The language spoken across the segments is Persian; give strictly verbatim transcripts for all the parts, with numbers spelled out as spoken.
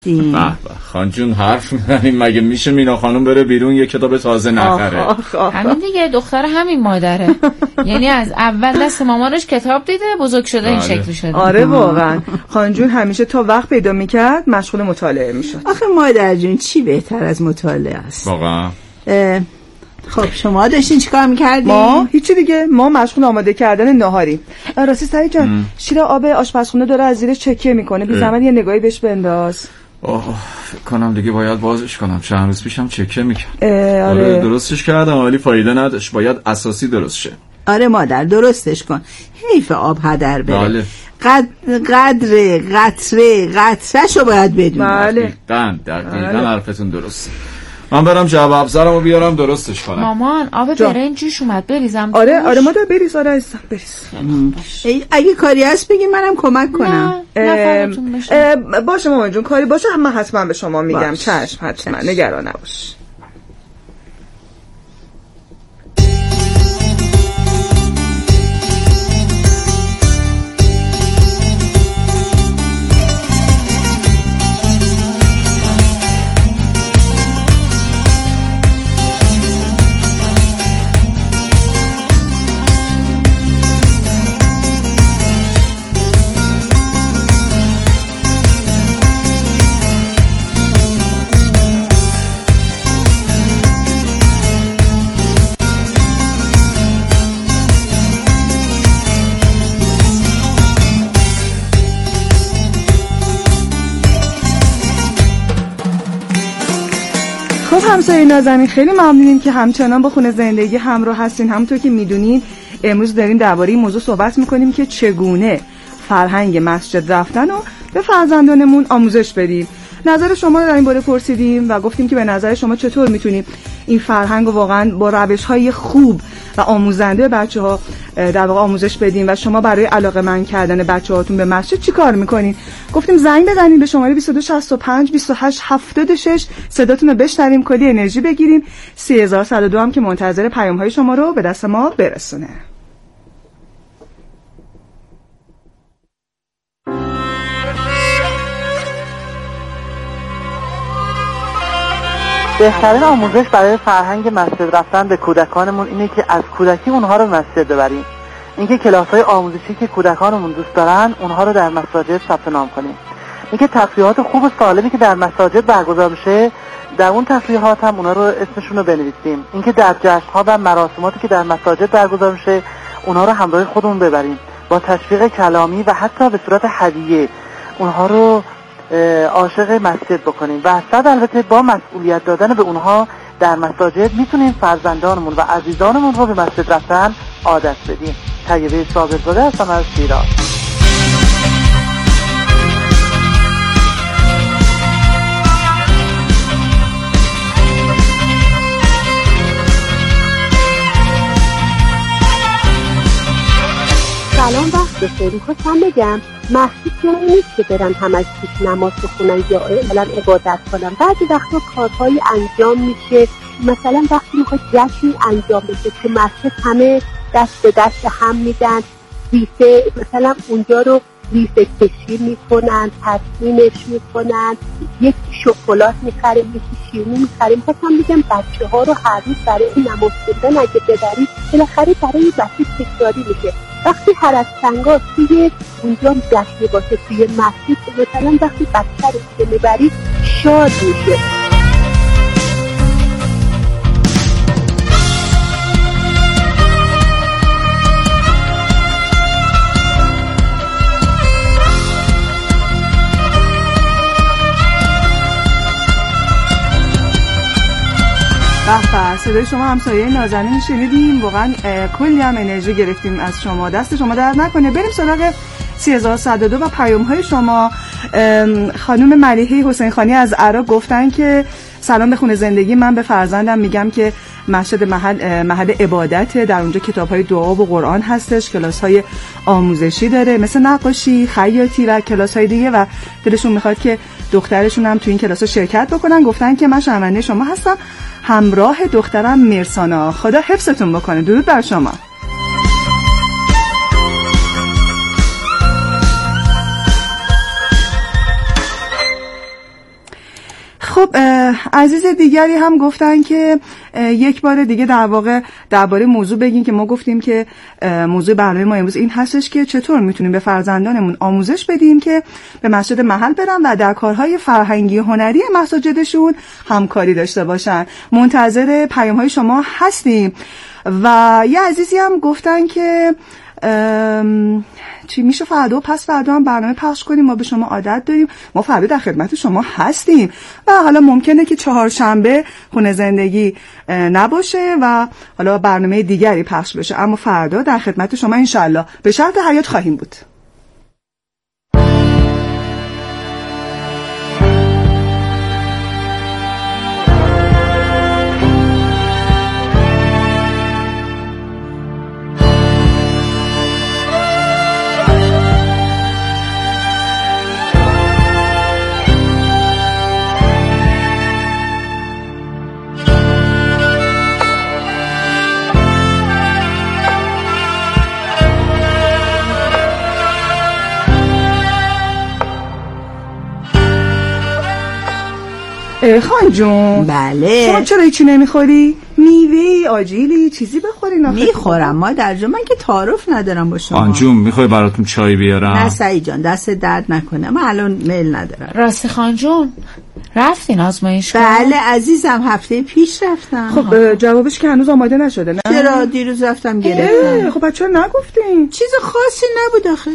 به به خان جون حرف میزنیم. مگه میشه مینا خانم بره بیرون یه کتاب تازه نخره؟ آخ آخ آخ. همین دیگه، دختر همین مادره. یعنی از اول دست مامانش کتاب دیده بزرگ شده این شکلی شده. آره واقعا خان جون همیشه تا وقت پیدا میکرد مشغول مطالعه میشد. آخه مادر جون چی بهتر از مطالعه است واقعا. خب شما داشتین چیکار میکردین؟ ما هیچی دیگه، ما مشغول آماده کردن ناهاریم. راستی سعید جان شیر آب آشپزخونه داره از زیرش چکیه میکنه، بی زحمت یه نگاهی بهش بنداز. اوه فکر کنم دیگه باید بازش کنم. چند روز پیشم چکه میکرد. آره. آره درستش کردم ولی فایده نداشت. باید اساسی درست شه. آره مادر درستش کن، حیف آب هدر بره. بله. قد... قدر قطره قطرهشو باید بدونی. بله دقیقاً دقیقاً حرفتون درسته. من برم جعبه ابزارمو بیارم درستش کنم. مامان آب برنج جوش اومد بریزم. آره آره مادر بریز. آره عزیزم بریز. اگه کاری هست بگین منم کمک کنم. نه نفرتون بشه. باشه مامان جون کاری باشه من حتما به شما میگم. چشم حتما نگران نباش. همسایه نازنین خیلی ممنونیم که همچنان با خونه زندگی همراه هستین. همونطور که میدونین امروز داریم درباره این موضوع صحبت میکنیم که چگونه فرهنگ مسجد رفتن رو به فرزندانمون آموزش بدیم. نظر شما رو در این باره پرسیدیم و گفتیم که به نظر شما چطور میتونیم این فرهنگ رو واقعا با روش‌های خوب و آموزنده بچه‌ها در واقع آموزش بدیم و شما برای علاقه‌مند کردن بچه‌هاتون به مسجد چیکار میکنین؟ گفتیم زنگ بزنید به شماره بیست و دو شصت و پنج بیست و هشت هفتاد و شش صداتون رو بشنویم، کلی انرژی بگیریم. سه هزار و صد و دو هم که منتظر پیام‌های شما رو به دست ما برسونه. بهترین آموزش برای فرهنگ مسجد رفتن به کودکانمون اینه که از کودکی اونها رو مسجد ببریم. اینکه کلاس‌های آموزشی که کودکانمون دوست دارن اونها رو در مساجد ثبت نام کنیم. اینکه تفریحات خوب و سالمی که در مساجد برگزار میشه در اون تفریحات هم اونها رو اسمشون رو بنویسیم. اینکه در جشن‌ها و مراسماتی که در مساجد برگزار میشه اونها رو همراه خودمون ببریم، با تشویق کلامی و حتی به صورت هدیه اونها رو عاشق مسجد بکنیم. و صد البته با مسئولیت دادن به اونها در مساجد میتونیم فرزندانمون و عزیزانمون رو به مسجد رفتن عادت بدیم. طیبه صابرزاده هستم از شیراز. سلام وقت بخیر. میخواستم بگم مسجد جایی نیست که برن همش توش نماز بخونن یا اعلان عبادت کنن. بعضی وقتا کارهایی انجام میشه، مثلا وقتی میخواد جشنی انجام بشه که مسجد همه دست به دست هم میدن، ریسه مثلا اونجا رو ریسه کشی میکنن، تسلیمش میکنن، یک شکلات میخریم، یکی شیرینی میخریم. میخواستم بگم بچه ها رو هر روز برای نماز خوندن اگه ببرید بالاخره برای بچه تکراری میشه. وقتی هر از سنگا توی اونجا جشنی باشه توی مسجد، مثلا وقتی بچه رو که میبرید شاد میشه. بله صدای شما همسایه نازنین شنیدیم. واقعا کلی هم انرژی گرفتیم از شما، دست شما درد نکنه. بریم سراغ سه هزار و صد و دو و پیام های شما. خانم ملیحه حسین خانی از عراق گفتن که سلام به خونه زندگی، من به فرزندم میگم که مسجد محل محل عبادته، در اونجا کتاب های دعا و قرآن هستش، کلاس های آموزشی داره مثل نقاشی، خیاطی و کلاس های دیگه و دلشون میخواد که دخترشون هم تو این کلاس ها شرکت بکنن. گفتن که من شنونده شما هستم، همراه دخترم میرسانا، خدا حفظتون بکنه. درود بر شما. خب عزیز دیگری هم گفتن که یک بار دیگه در واقع درباره موضوع بگین که ما گفتیم که موضوع برنامه ما امروز این هستش که چطور میتونیم به فرزندانمون آموزش بدیم که به مسجد محل برن و در کارهای فرهنگی و هنری مساجدشون همکاری داشته باشن. منتظر پیام‌های شما هستیم. و یه عزیزی هم گفتن که چی میشه فردا و پس فردا هم برنامه پخش کنیم، ما به شما عادت داریم، ما فردا در خدمت شما هستیم و حالا ممکنه که چهارشنبه خونه زندگی نباشه و حالا برنامه دیگری پخش بشه، اما فردا در خدمت شما انشالله به شرط حیات خواهیم بود. خان جون، بله شما چرا هیچی نمیخوری؟ میوه آجیلی چیزی بخورین؟ میخورم مادر جون، من که تعارف ندارم با شما. خان جون میخوای براتون چای بیارم؟ نه سعید جان دست درد نکنه، من الان میل ندارم. راستی خان جون رفتین آزمایشگاه؟ بله عزیزم هفته پیش رفتم. خب جوابش که هنوز آماده نشده نه؟ چرا دیروز رفتم گرفتم. خب چرا نگفتین؟ چیز خاصی نبود آخه.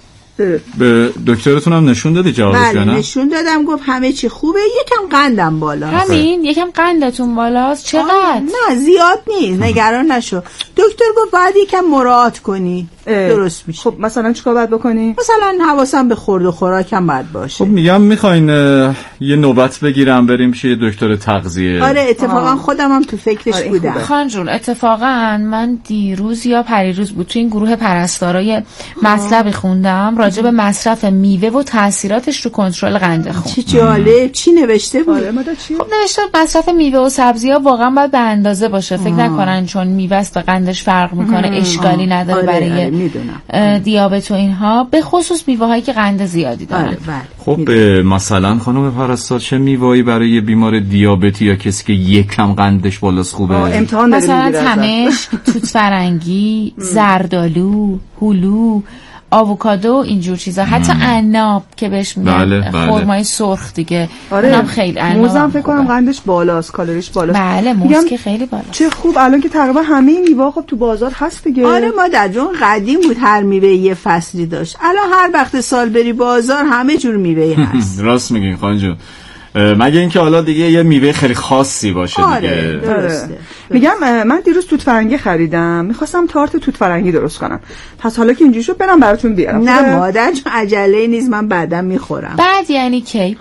به دکترتون هم نشون دادی جوابش؟ بله نشون دادم، گفت همه چی خوبه، یکم قندم بالا. همین یکم قندتون بالاست؟ چقدر؟ نه زیاد نیست، نگران نشو. دکتر گفت باید یکم مراعات کنی درست میشه. خب مثلا چیکار باید بکنی؟ مثلا حواسم به خورد و خوراکم باید باشه. خب میگم میخواین یه نوبت بگیرم بریم پیش دکتر تغذیه؟ آره اتفاقا خودم هم تو فکرش آره بودم. خان جون اتفاقا من دیروز یا پریروز بود تو این گروه پرستارای مطلبی خوندم راجع به مصرف میوه و تاثیراتش رو کنترل قند خون. چه جالب. چی نوشته بود؟ خب نوشته مصرف میوه و سبزی‌ها واقعا باید به اندازه باشه. فکر نکنن چون میوه است به قندش فرق میکنه اشکالی نداره. آره، برای آره، دیابت و اینها، به خصوص میوه‌هایی که قند زیادی دارن. آره، خب مثلا خانم پرستار چه میوه‌ای برای بیمار دیابتی یا کسی که یکم قندش بالاست خوبه؟ امتحان مثلا تمش، توت فرنگی، زردآلو، هلو، آووکادو، اینجور چیزا. حتی عناب که بهش میگن بله، بله. خرمای سرخ دیگه. آره. اونم خیلی عناب. موزم فکر کنم قندش بالاست، کالریش بالاست. بله موز که خیلی بالاست. چه خوب الان که تقریبا همه میوه خب تو بازار هست دیگه. آره مادر جون قدیم بود هر میوه یه فصلی داشت. الان هر وقت سال بری بازار همه جور میوه هست. راست میگین خانم جون. مگه اینکه حالا دیگه یه میوه خیلی خاصی باشه. آره دیگه درسته. میگم من دیروز توت فرنگی خریدم، میخواستم تارت توت فرنگی درست کنم، پس حالا که اینجوری شد برام براتون بیارم. نه مادر جون عجله نیست، من بعدم میخورم. بعد یعنی کی؟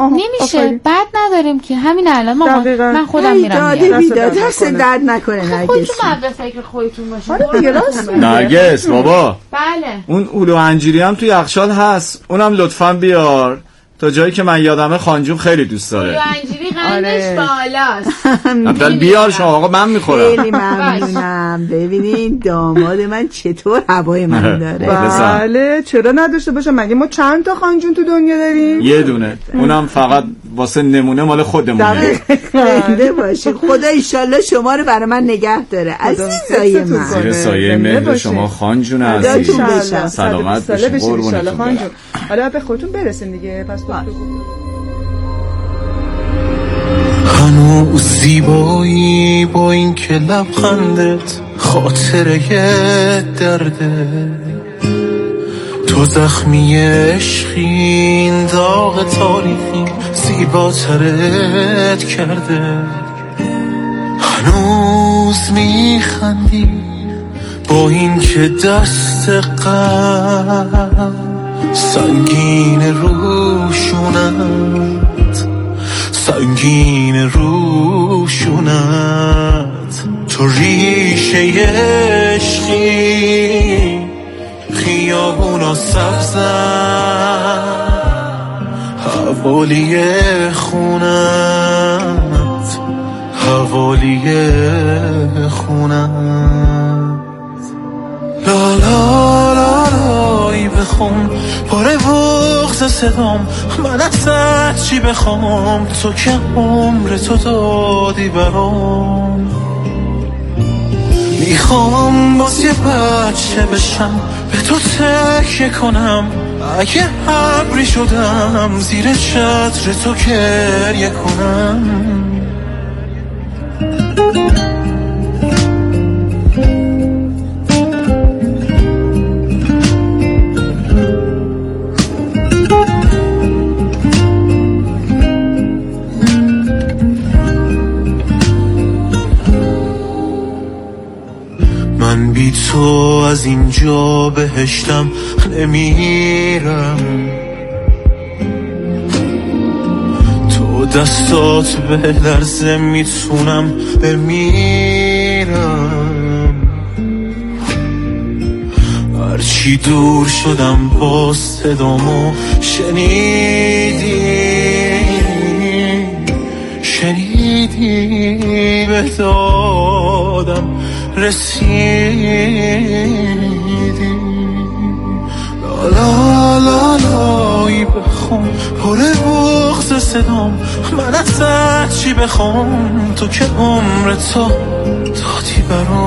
نمیشه، بعد نداریم که همین الان ما من خودم میرم. داده بیداد دست درد نکنه نرگس. خودتون بعد به فکر خودتون باشین. آره دیگه راست میگی. نرگس بابا. بله. اون اولو انجیری هم تو یخچال هست، اونم لطفاً بیار. تا جایی که من یادمه خانجون خیلی دوست داره. اولو انجیری قندش بالاست. اول بیار شما آقا من میخورم. خیلی ممنونم. ببینید داماد من چطور هوای من داره. بله چرا نداشته باشه، مگه ما چند تا خانجون تو دنیا داریم؟ یه دونه، اونم فقط واسه نمونه مال خودمونه. دقیقه باشه. خدا ایشالله شما رو برای من نگه داره عزیزای من. زیر سایه مهر شما خانجون عزیز. سلامت باشید قربونتون برم. حالا به خودتون برسین دیگه. پس هنوز زیبایی با این که لبخندت خاطره درده، تو زخمی عشقین داغ تاریخی زیباترت کرده. هنوز میخندی با این که دست غم سنگین روشونت، سنگین روشونت. تو ریشه عشقی خیابونا سبزن، حوالی خونت، حوالی خونت. لا لا لا لای بخون بخون پاره بغض صدام من ازت چی بخوام تو که عمر تو دادی برام میخوام باز یه بچه بشم به تو تکیه کنم اگه ابری شدم زیر چتر تو گریه کنم من بی تو از اینجا بهشتم نمیرم تو دستات به لرزه میتونم بمیرم هرچی دور شدم باز صدامو شنیدی شنیدی به دادم رسیدی لا لا لایی بخون پره بغض صدام من ازت چی بخوام تو که عمر تو دادی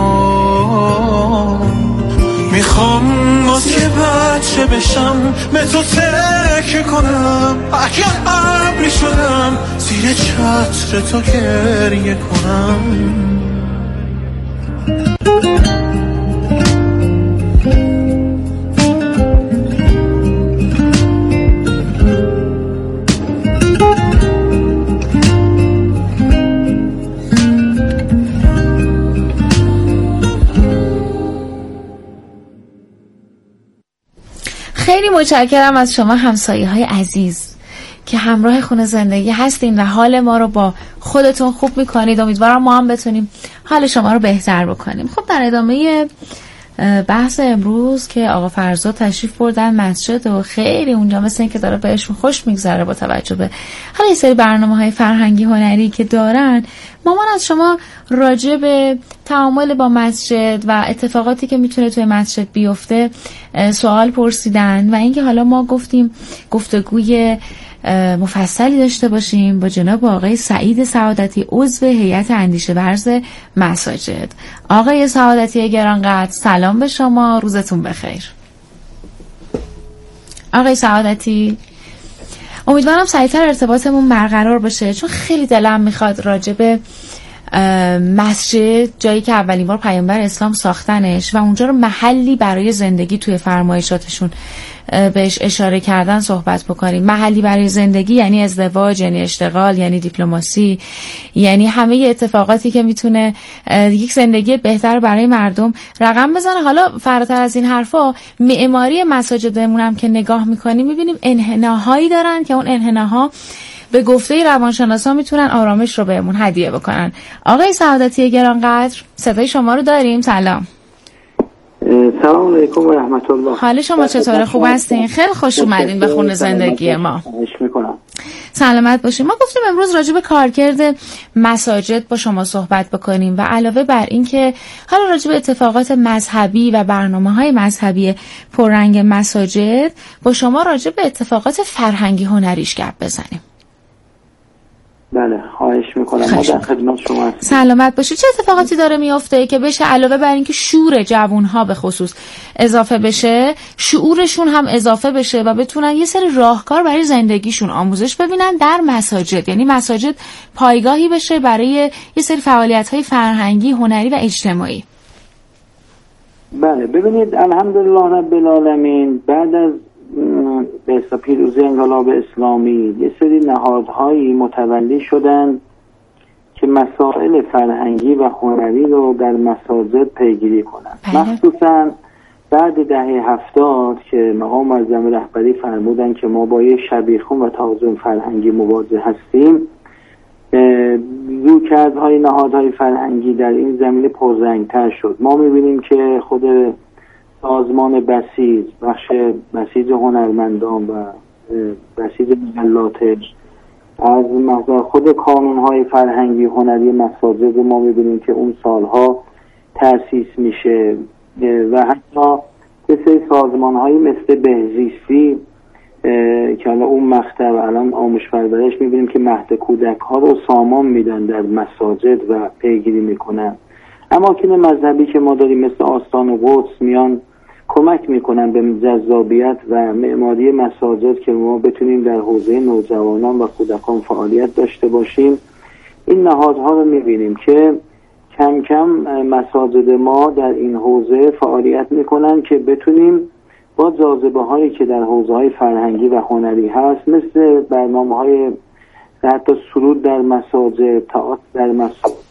برام میخوام باز که بچه بشم به تو تکیه کنم اگه ابری شدم زیر چتر تو گریه کنم خیلی متشکرم از شما همسایه های عزیز که همراه خونه زندگی هستین و حال ما رو با خودتون خوب میکنید. امیدوارم ما هم بتونیم حال شما رو بهتر بکنیم. خب در ادامه بحث امروز که آقا فرزاد تشریف بردن مسجد و خیلی اونجا مثل این که داره بهشون خوش میگذره با توجه به حالا یه سری برنامه های فرهنگی هنری که دارن، مامان از شما راجع به تعامل با مسجد و اتفاقاتی که میتونه توی مسجد بیفته سوال پرسیدن و اینکه حالا ما گفتیم گفتگوی مفصلی داشته باشیم با جناب آقای سعید سعادتی عضو هیئت اندیشه ورز مساجد. آقای سعادتی گرانقدر سلام به شما، روزتون بخیر. آقای سعادتی امیدوارم سریعتر ارتباطمون برقرار باشه چون خیلی دلم میخواد راجع به مسجد، جایی که اولین بار پیامبر اسلام ساختنش و اونجا رو محلی برای زندگی توی فرمایشاتشون بهش اشاره کردن صحبت بکنیم. محلی برای زندگی یعنی ازدواج، یعنی اشتغال، یعنی دیپلماسی، یعنی همه اتفاقاتی که میتونه یک زندگی بهتر برای مردم رقم بزنه. حالا فراتر از این حرفا معماری مساجدمون هم که نگاه میکنیم میبینیم انحناهایی دارن که اون انحناها به گفته روانشناسا میتونن آرامش رو بهمون هدیه بکنن. آقای سعادتی گرانقدر صدای شما رو داریم. سلام. سلام علیکم و رحمت الله. حال شما چطوره؟ خوب هستین؟ خیلی خوش اومدین به خونه زندگی ما. سلامت باشین. ما گفتیم امروز راجع به کارکرد مساجد با شما صحبت بکنیم و علاوه بر این که حالا راجع به اتفاقات مذهبی و برنامه‌های مذهبی پررنگ مساجد با شما راجع به اتفاقات فرهنگی هنریش گپ بزنیم. بله خواهش میکنم. ما در خدمت شما هستیم. سلامت باشید. چه اتفاقاتی داره میفته که بشه علاوه بر اینکه شور جوانها به خصوص اضافه بشه، شعورشون هم اضافه بشه و بتونن یه سری راهکار برای زندگیشون آموزش ببینن در مساجد، یعنی مساجد پایگاهی بشه برای یه سری فعالیت‌های فرهنگی، هنری و اجتماعی. بله ببینید الحمدلله رب العالمین بعد از به حساب پیروزی انقلاب اسلامی یه سری نهادهایی متولی شدن که مسائل فرهنگی و هنری رو در مساجد پیگیری کنن. مخصوصا بعد دهه هفتاد که مقام معظم رهبری فرمودن که ما با یه شبیخون و تعاظم فرهنگی مواجه هستیم، رویکردهای نهادهای فرهنگی در این زمینه پررنگ‌تر شد. ما می‌بینیم که خود سازمان بسیج، بخش بسیج هنرمندان و بسیج مجلاتش از محضر خود کانون‌های فرهنگی هنری مساجد ما می‌بینیم که اون سالها تأسیس میشه و حتی یه سری سازمان هایی مثل بهزیستی که حالا اون مقطع الان آموزش پرورش میبینیم که مهد کودک ها رو سامان میدن در مساجد و پیگیری میکنن. اماکن مذهبی که ما داریم مثل آستان قدس میان کمک میکنن به جذابیت و معماری مساجد که ما بتونیم در حوزه نوجوانان و کودکان فعالیت داشته باشیم. این نهادها رو میبینیم که کم کم مساجد ما در این حوزه فعالیت میکنن که بتونیم با جاذبه هایی که در حوزه های فرهنگی و هنری هست، مثل برنامه های حتی سرود در مساجد، تئاتر در مساجد،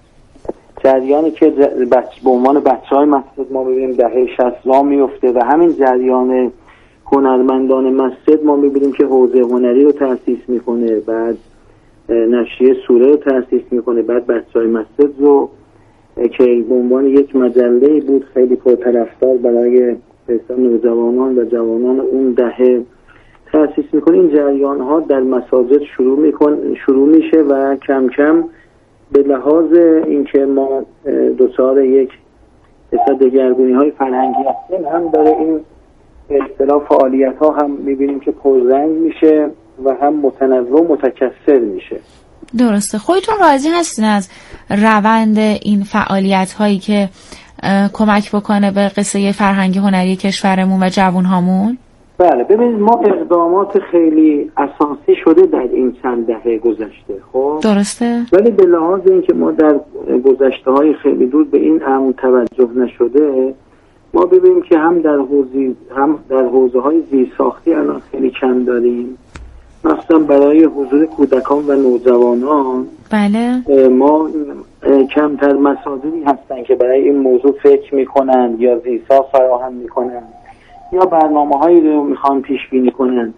جریانی که بچ... به عنوان بچه های مسجد ما ببینیم دهه شصت را میفته و همین جریان هنرمندان مسجد ما میبینیم که حوزه هنری رو تأسیس میکنه، بعد نشریه سوره رو تأسیس میکنه، بعد بچه های مسجد رو که به عنوان یک مجله بود خیلی پرطرفدار برای نوجوانان و جوانان اون دهه تأسیس میکنه. این جریان ها در مساجد شروع میکن شروع میشه و کم کم به لحاظ اینکه ما دوچار یک دگرگونی های فرهنگی هستیم، هم داره این اصطلاح فعالیت ها هم میبینیم که پررنگ میشه و هم متنوع و متکثر میشه. درسته. خودتون راضی هستین از روند این فعالیت هایی که کمک بکنه به قصه فرهنگی هنری کشورمون و جوانهامون؟ بله، ببینید ما اقدامات خیلی اساسی شده در این چند دهه گذشته، خب درسته، ولی به لحاظ اینکه ما در گذشته های خیلی دور به این امر توجه نشده، ما ببینیم که هم در حوزه هم در حوزه های زیرساختی الان خیلی کم داریم، مثلا برای حضور کودکان و نوجوانان. بله، ما کمتر مساجدی هستن که برای این موضوع فکر میکنن یا زیرساخت فراهم میکنن یا برنامه هایی رو میخوان پیش بینی کنن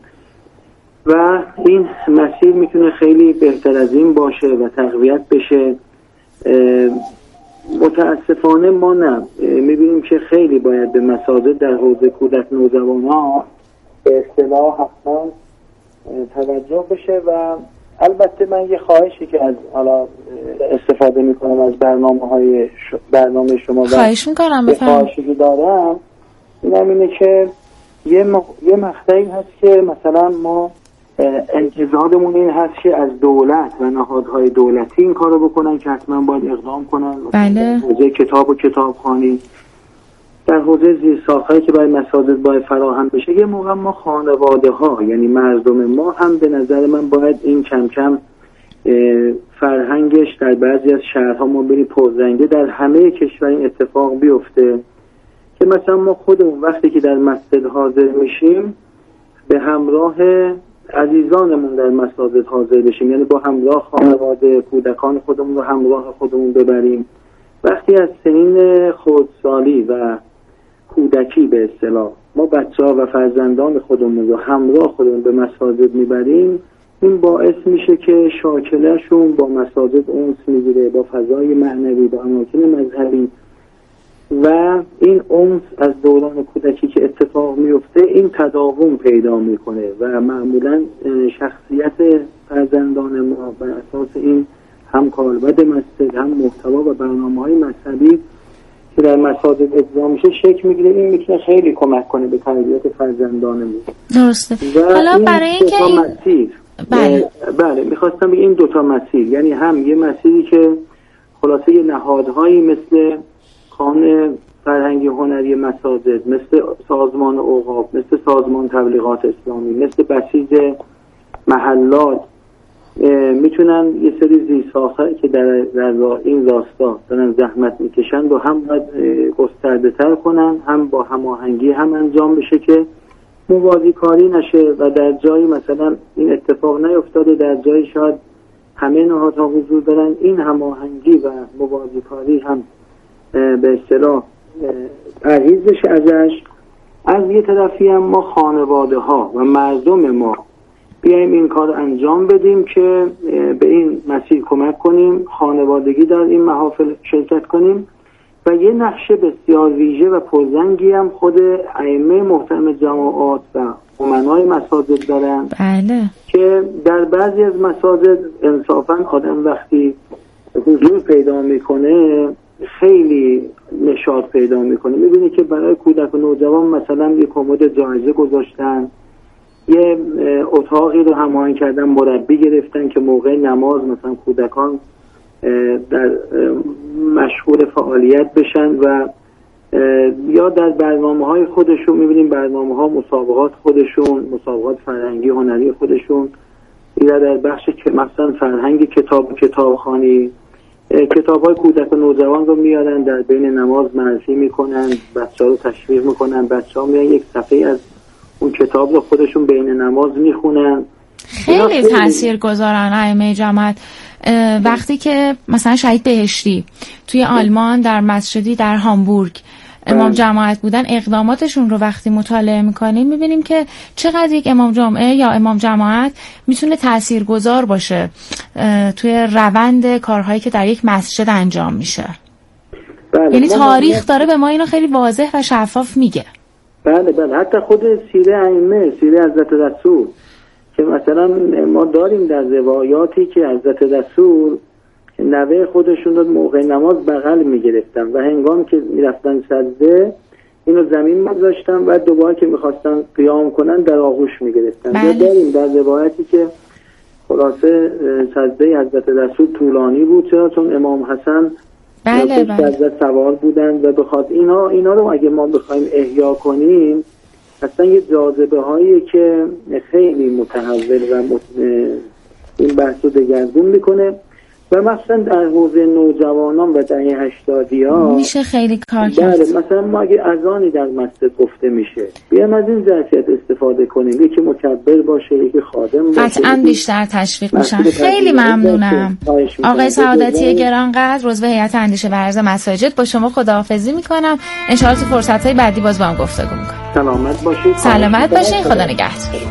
و این مسیر میتونه خیلی بهتر از این باشه و تقویت بشه. متاسفانه ما نه، میبینیم که خیلی باید به مساجد در حوزه کودک نوجوانان به اصطلاح حتما توجه بشه و البته من یه خواهشی که از حالا استفاده میکنم از برنامه های ش... برنامه شما خواهش میکنم بفرمایید. خواهشی که دارم اینم اینه که یه, م... یه مقطعی هست که مثلا ما انتظارمون این هست که از دولت و نهادهای دولتی این کارو بکنن که حتما باید اقدام کنن. بله. حوزه کتاب و کتابخوانی، در حوزه زیرساخت‌هایی که برای مساجد باید فراهم بشه، یه موقع ما خانواده ها یعنی مردم ما هم به نظر من باید این کم کم فرهنگش در بعضی از شهرها ما ببینیم پررنگه در همه کشور این اتفاق بیفته که مثلا ما خودمون وقتی که در مسجد حاضر میشیم به همراه عزیزانمون در مساجد حاضر بشیم، یعنی با همراه خانواده کودکان خودمون رو همراه خودمون ببریم. وقتی از سنین خردسالی و کودکی به اصطلاح ما بچه‌ها و فرزندان خودمون رو همراه خودمون به مساجد میبریم، این باعث میشه که شاکله‌شون با مساجد انس میگیره، با فضای معنوی، با اماکن مذهبی، و این انس از دوران کودکی که اتفاق میفته این تداوم پیدا میکنه و معمولا شخصیت فرزندان ما بر اساس این هم کالبد مسجد هم محتوا و برنامه‌های مذهبی که در مساجد اجرا میشه شکل میگیره. این میتونه خیلی کمک کنه به تربیت فرزندانمون. درسته. حالا برای اینکه این مسیر بله بله میخواستم بگم این دوتا مسیر، یعنی هم یه مسیری که خلاصه یه نهادهایی مثل کان فرهنگی هنری مساجد، مثل سازمان اوقاف، مثل سازمان تبلیغات اسلامی، مثل بسیج محلات میتونن یه سری زیرساخت‌هایی که در, در این راستا دارن زحمت میکشن رو هم باید گسترده تر کنن، هم با هماهنگی هم انجام بشه که موازی کاری نشه و در جایی مثلا این اتفاق نیفتاده، در جایی شاید همه نهادها حضور دارن، این هماهنگی و موازی کاری هم به اصطلاح پرهیز بشه ازش. از یه طرفی هم ما خانواده ها و مردم ما بیایم این کار انجام بدیم که به این مسیر کمک کنیم، خانوادگی در این محافل شرکت کنیم و یه نقش بسیار ویژه و پررنگی هم خود ائمه محترم جماعات و امنای مساجد دارن. بله. که در بعضی از مساجد انصافا آدم وقتی حضور پیدا میکنه خیلی نشاط پیدا میکنه. میبینی که برای کودک و نوجوان مثلا یه کمد جایزه گذاشتن، یه اتاقی رو هماهنگ کردن، مربی گرفتن که موقع نماز مثلا کودکان در مشغول فعالیت بشن و یا در برنامه های خودشون میبینیم برنامه ها مسابقات خودشون، مسابقات فرهنگی هنری خودشون، یا در بخش که مثلا فرهنگ کتاب کتابخوانی کتاب های کودک و نوجوان رو میارن در بین نماز معرفی میکنن، بچه ها رو تشویق میکنن، بچه ها میان یک صفحه از اون کتاب رو خودشون بین نماز میخونن. خیلی تأثیر گذارن ائمه جماعت. وقتی که مثلا شهید بهشتی توی آلمان در مسجدی در هامبورگ امام جماعت بودن، اقداماتشون رو وقتی مطالعه میکنیم میبینیم که چقدر یک امام جمعه یا امام جماعت میتونه تاثیرگذار باشه توی روند کارهایی که در یک مسجد انجام میشه. بله، یعنی تاریخ داره به ما اینو خیلی واضح و شفاف میگه. بله بله، حتی خود سیره ائمه، سیره حضرت رسول که مثلا ما داریم در روایاتی که حضرت رسول نوه خودشون رو موقع نماز بغل میگرفتن و هنگام که میرفتن سجده اینو زمین میذاشتن و دوباره که میخواستن قیام کنن در آغوش میگرفتن. بله. داریم در روایتی که خلاصه سجده حضرت رسول طولانی بود، چرا چون امام حسن بله بله حضرت سوار بودن و بخاطر اینا اینا رو اگه ما بخوایم احیا کنیم اصلا یه جاذبه هایی که خیلی متحول و مت... این بحث رو دگرگون میکنه و مثلا در حوزه نوجوانان و دهه هشتادی ها میشه خیلی کار کرد. بله، مثلا ما اگه اذانی در مسجد گفته میشه بیایم از این ظرفیت استفاده کنیم، یکی مکبر باشه، یکی خادم باشه، قطعا بیشتر تشویق میشن. خیلی ممنونم آقای سعادتی گرانقدر، عضو هیئت اندیشه و عرض مساجد. با شما خداحافظی میکنم، ان شاء الله تو فرصت های بعدی باز با هم گفتگو میکنم. سلامت باشید. سلامت باشید، خدا نگهدار.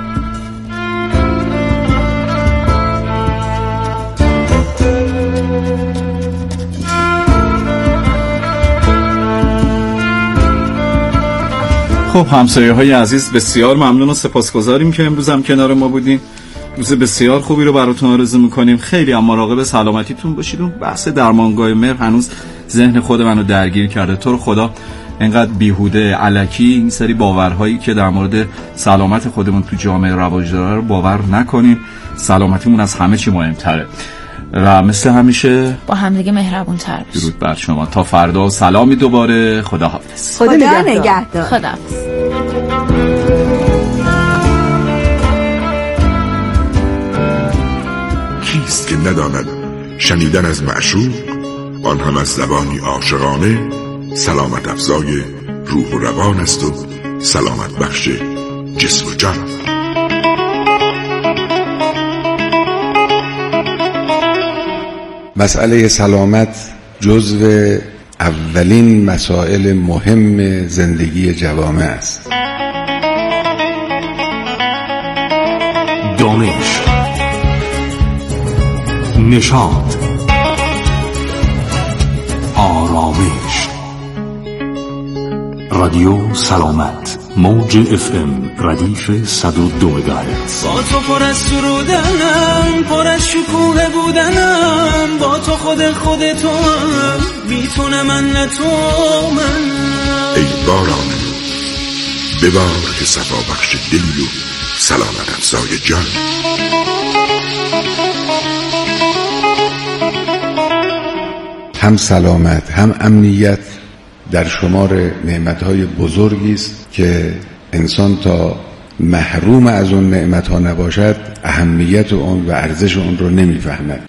خب همسایه های عزیز، بسیار ممنون و سپاسگزاریم که امروز هم کنار ما بودین. روز بسیار خوبی رو براتون آرزو میکنیم. خیلی هم مراقب سلامتیتون باشید. اون بحث درمانگاه مهر هنوز ذهن خود منو درگیر کرده. تو رو خدا اینقدر بیهوده الکی این سری باورهایی که در مورد سلامت خودمون تو جامعه رواج داره رو باور نکنیم. سلامتیمون از همه چی مهمتره و مثل همیشه با هم دیگه مهربون تر باشید. درود بر شما. تا فردا سلامی دوباره. خداحافظ. خدا نگهدار. خداحافظ. کیست که نداند شنیدن از معشوق، آن هم از زبانی عاشقانه، سلامت افزای روح و روان است و سلامت بخش جسم و جان. مسئله سلامت جزو اولین مسائل مهم زندگی جوامع است. دانش، نشاط، آرامش. رادیو سلامت، موج اف ام ردیف صد و دو مگاهرتز. با تو پر از سرودنم، پر از شکوه بودنم، با تو خود خود تو هم، میتونم من نه تو من. ای باران ببار که صفا بخش دل و سلامت افزای جان. هم سلامت هم امنیت در شمار نعمتهای بزرگی است که انسان تا محروم از اون نعمتها نباشد اهمیت اون و ارزش اون رو نمیفهمد.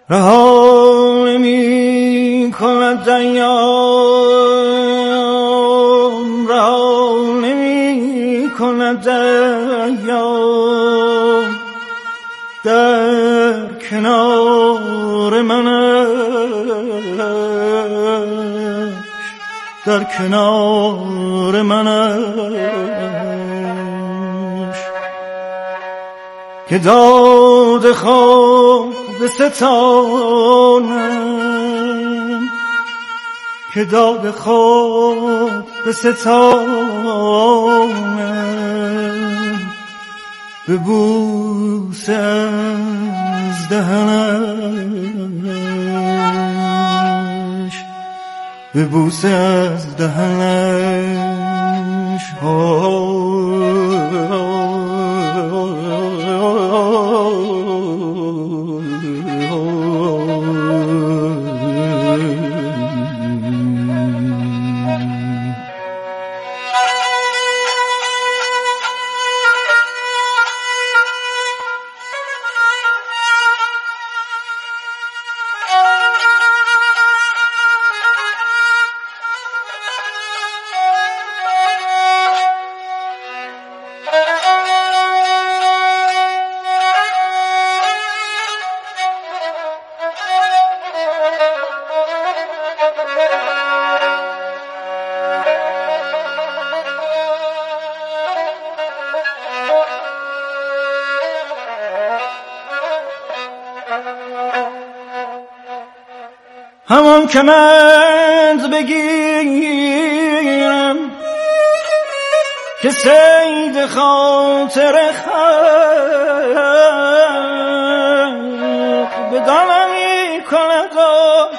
رها نمی کند ایام، رها نمی کند ایام، در کنار منش، در کنار منش، که داد خواب بستانم، که داد خواب بستانم، به بوس از دهنش، به بوس از دهنش. همان کمند بگیرم که صید خاطر خلق بدان همی کند و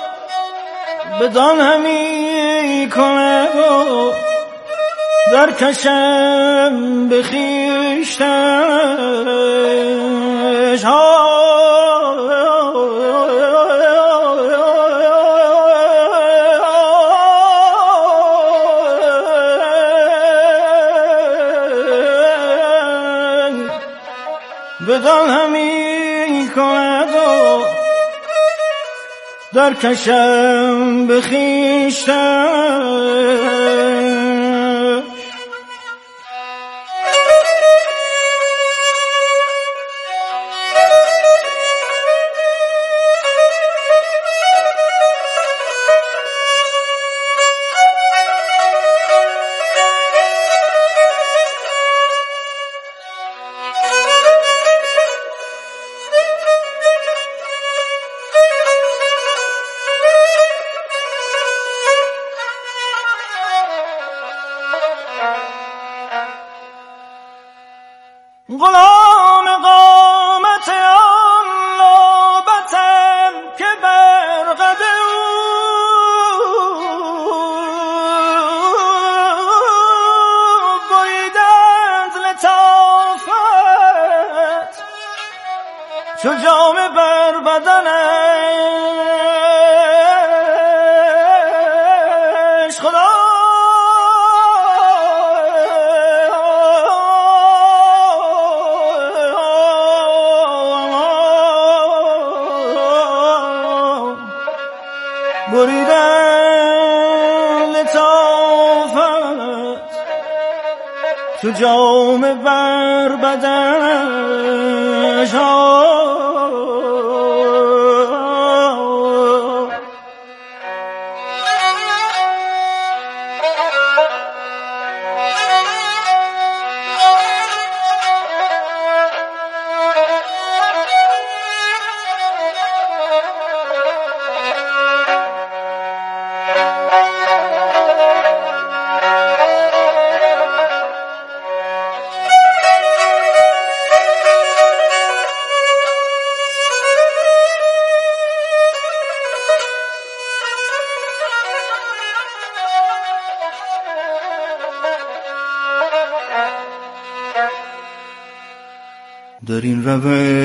بدان همی کند و در کشم به خویشتنش. بدان همی کند و در کشم به خویشتن. غلام قامت آن نوبتم که بر قد او بریدند لطافت چو جامه بر بدنش. خدا بریدن لطافت تو جامه بر بدنش. در این روز